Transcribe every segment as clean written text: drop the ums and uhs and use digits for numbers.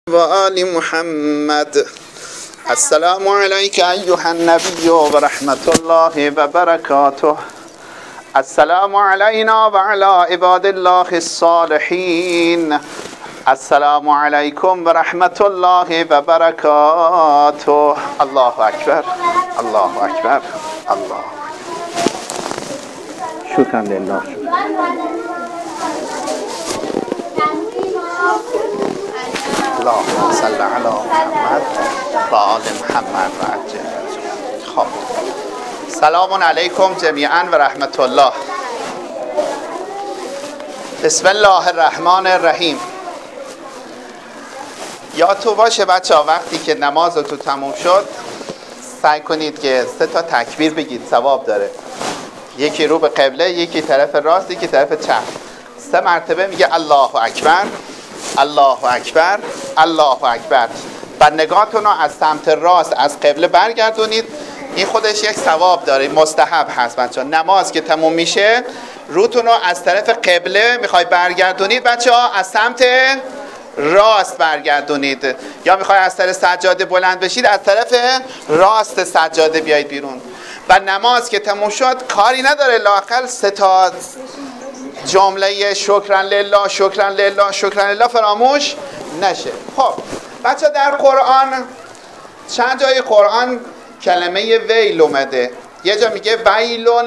و آل محمد. السلام علیک ایها النبی و رحمت الله و برکاته. السلام علینا و علی عباد الله الصالحین. السلام علیکم و رحمت الله و برکاته. الله اکبر، الله اکبر، الله. شکر لله. اللهم صل علی محمد و آل محمد و عجل. خب سلام علیکم جمیعا و رحمت الله. بسم الله الرحمن الرحیم. یادتون باشه بچه ها وقتی که نمازتون تموم شد سعی کنید که 3 تا تکبیر بگید، ثواب داره. یکی رو به قبله، یکی طرف راست، یکی طرف چپ. 3 مرتبه میگه الله اکبر، الله اکبر، الله اکبر. و نگاهتون رو از سمت راست از قبله برگردونید. این خودش یک ثواب داره، مستحب هست بچه ها. نماز که تموم میشه روتون رو از طرف قبله میخوای برگردونید بچه ها، از سمت راست برگردونید. یا میخوای از طرف سجاده بلند بشید، از طرف راست سجاده بیایید بیرون. و نماز که تموم شد کاری نداره لااقل 3 تا جمله شکرا لله شکرا لله شکرا لله فراموش نشه. خب بچه در قرآن چند جای قرآن کلمه ویل اومده. یه جا میگه ویلون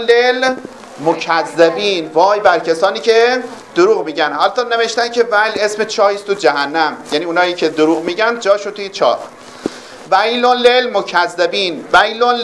للمکذبین، وای بر کسانی که دروغ میگن. حالا نوشتن که ویل اسم چاهیست تو جهنم، یعنی اونایی که دروغ میگن جاشو توی چاه. ویلون للمکذبین، ویلون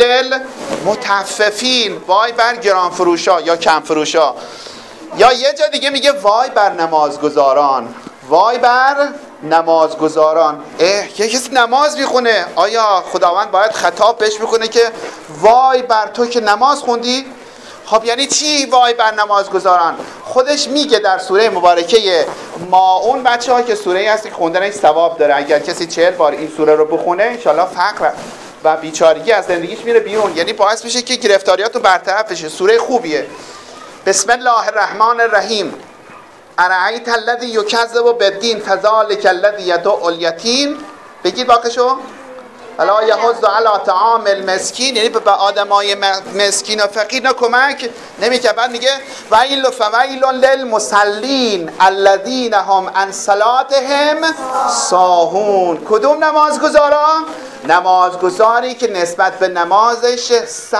للمطففین، وای بر گران فروشا یا کم فروشا. یا یه جا دیگه میگه وای بر نمازگزاران، وای بر نمازگزاران. یه کسی نماز میخونه، آیا خداوند باید خطاب بهش میکنه که وای بر تو که نماز خوندی؟ خب یعنی چی وای بر نمازگزاران؟ خودش میگه در سوره مبارکه ماعون بچه ها که سوره هست که خوندنش ثواب داره. اگر کسی 40 بار این سوره رو بخونه انشالله فقر و بیچارگی از زندگیش میره بیرون، یعنی باعث میشه که گرفتاریاتو برطرف بشه. سوره خوبیه. بسم الله الرحمن الرحیم. ارأیت الذی یکذب بالدین فذلک الذی یدع الیتیم. بگید باقیشو. ولا یحض علی طعام المسکین، یعنی به آدمای مسکین و فقیر کمک نمیکنه. بعد میگه ویل فویل للمصلین الذین هم عن صلاتهم ساهون. کدوم نمازگزارا؟ نمازگزاری که نسبت به نمازش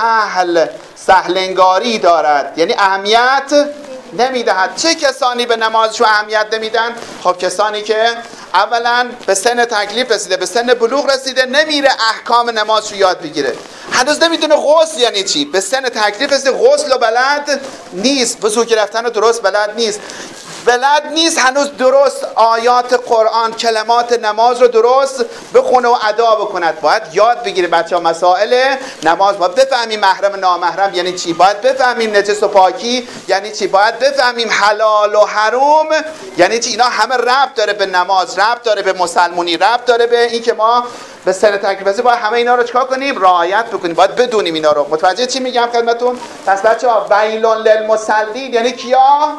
سهلنگاری دارد، یعنی اهمیت نمیدهد. چه کسانی به نمازشو اهمیت نمیدن؟ خب کسانی که اولا به سن تکلیف رسیده، به سن بلوغ رسیده، نمیره احکام نمازشو یاد بگیره، هنوز نمیدونه غسل یعنی چی، به سن تکلیف رسیده غسل و بلد نیست، وضو گرفتن رو درست بلد نیست هنوز درست آیات قرآن کلمات نماز رو درست بخونه و ادا بکند. باید یاد بگیره بچه ها مسائل نماز. باید بفهمیم محرم نامحرم یعنی چی، باید بفهمیم نجس و پاکی یعنی چی، باید بفهمیم حلال و حرام یعنی چی. اینا همه ربط داره به نماز، ربط داره به مسلمونی، ربط داره به این که ما به سن تکلیف رسیده باید همه اینا رو چیکار کنیم؟ رعایت بکنیم. باید بدونیم اینا رو. متوجه چی میگم خدمتتون؟ پس بچه‌ها ویلون للمصلین یعنی کیا؟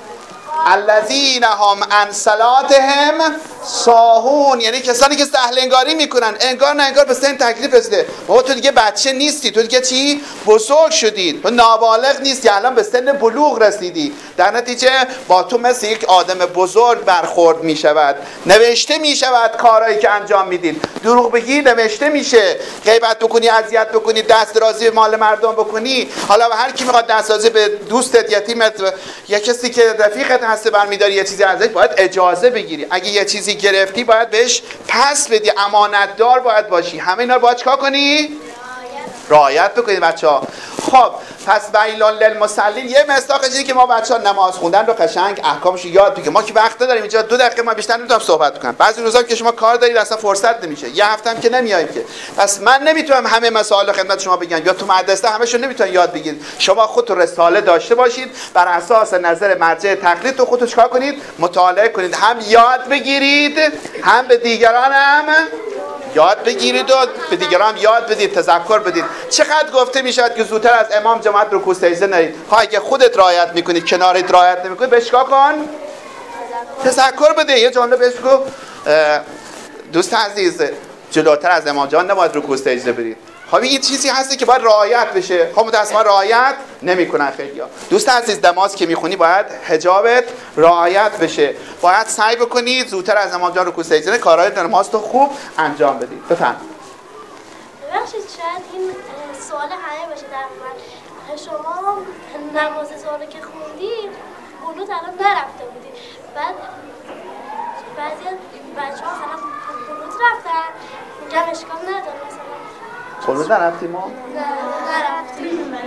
الذین هم عن صلاتهم ساهون، یعنی کسانی که سهل انگاری میکنن، انگار نه انگار به سن تکلیف رسیده. بابا تو دیگه بچه نیستی، تو دیگه چی؟ بزرگ شدی، تو نابالغ نیستی، الان به سن بلوغ رسیدی. در نتیجه با تو مثل یک آدم بزرگ برخورد میشود، نوشته میشود کارهایی که انجام میدید. دروغ بگی نوشته میشه، غیبت بکنی، اذیت بکنی، دست درازی به مال مردم بکنی. حالا هر کی میخواد دست درازی به دوستت، یتیمت، یا کسی که رفیقت هست برمیداری یه چیزی ازش، باید اجازه بگیری. اگه یه چیزی گرفتی باید بهش پس بدی، امانت دار باید باشی. همه اینا رو باید چیکار کنی؟ رعایت بکنید بچه‌ها. خب پس ویلون للمصلین یه مصداق چیزی که ما بچه‌ها نماز خوندن رو قشنگ احکامش رو یاد بگیریم. ما که وقت نداریم اینجا 2 دقیقه ما بیشتر نمیتونم صحبت کنم. بعضی روزا که شما کار دارید اصلا فرصت نمیشه، یه هفته هم که نمیایم که. پس من نمیتونم همه مسائل خدمت شما بگم، یا تو مدرسه همه‌شو نمیتونن یاد بگیرید. شما خودتون رساله داشته باشید، بر اساس نظر مرجع تقلید تو خودتون چیکار کنید؟ مطالعه کنید، هم یاد بگیرید، هم به دیگران هم یاد بگیرید و به دیگران یاد بدید، تذکر بدید. چقدر گفته میشد که زودتر از امام جماعت رکوع سجده نرید. اگه خودت رعایت میکنید، کنارت رعایت نمیکنید، بهش چیکار کن؟ تذکر بده. یه جمله بهش بگو دوست عزیز جلوتر از امام جان نباید رکوع سجده برید. خب این چیزی هستی که باید رعایت بشه. خب متأسفانه رعایت نمیکنن خیلی‌ها. دوست عزیز نماز که میخونی باید حجابت رعایت بشه. باید سعی بکنید زودتر از امام جان رکوع سجده کارهای نماز تو خوب انجام بدید. بفرمایید. ببخشید شاید این سوال همه باشه در من. شما نماز ظهر که خوندید قنوت الان نرفته بودید. بعد بعضی بچه‌ها مثلا قنوت رفتن. میگم اشکال نداره مثلا. قنوت نرفتیم ما؟ نرفتیم.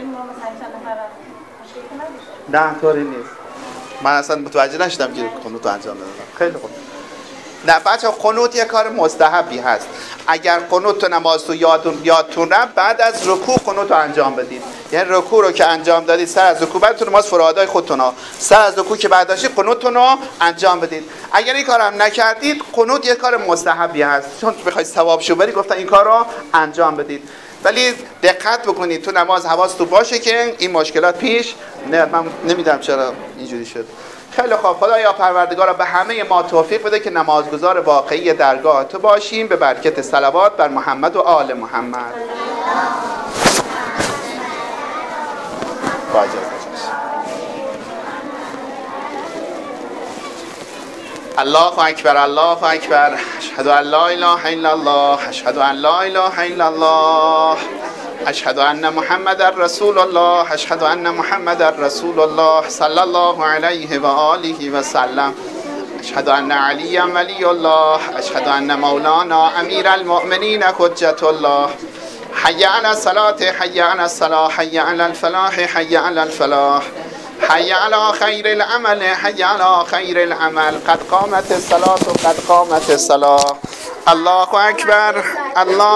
نه طوری نیست. من اصلا متوجه نشدم که قنوت انجام دادم. خیلی خوب. نه بچه قنوت یه کار مستحبی هست. اگر قنوت تو نماز تو یادتون رفت بعد از رکوع قنوت رو انجام بدید. یعنی رکوع رو که انجام دادید سر از رکوع بعد تو نماز فرادای خودتون ها سر از رکوع که بعد داشتید قنوتتون رو انجام بدید. اگر این کارم نکردید قنوت یه کار مستحبی هست. چون بخواید ثوابشو بری گفتن این کار رو انجام بدید. ولی دقت بکنید تو نماز حواستون باشه که این مشکلات پیش نه. من نمیدونم چرا اینجوری شد. خیلی خوب. خدایا پروردگارا به همه ما توفیق بده که نمازگزار واقعی درگاه تو باشیم به برکت صلوات بر محمد و آل محمد. با اجازه. الله اکبر الله اکبر اشهد ان لا اله الا الله اشهد ان لا اله الا الله اشهد ان محمد رسول الله اشهد ان محمد رسول الله صلی الله علیه و آله و سلم اشهد ان علی ولی الله اشهد ان مولانا امیر المؤمنین حجت الله حی علی الصلاة حی علی الصلاة حی علی الفلاح حی علی الفلاح حی علی خیر العمل حی علی خیر العمل قد قامت الصلاة قد قامت الصلاة الله اکبر الله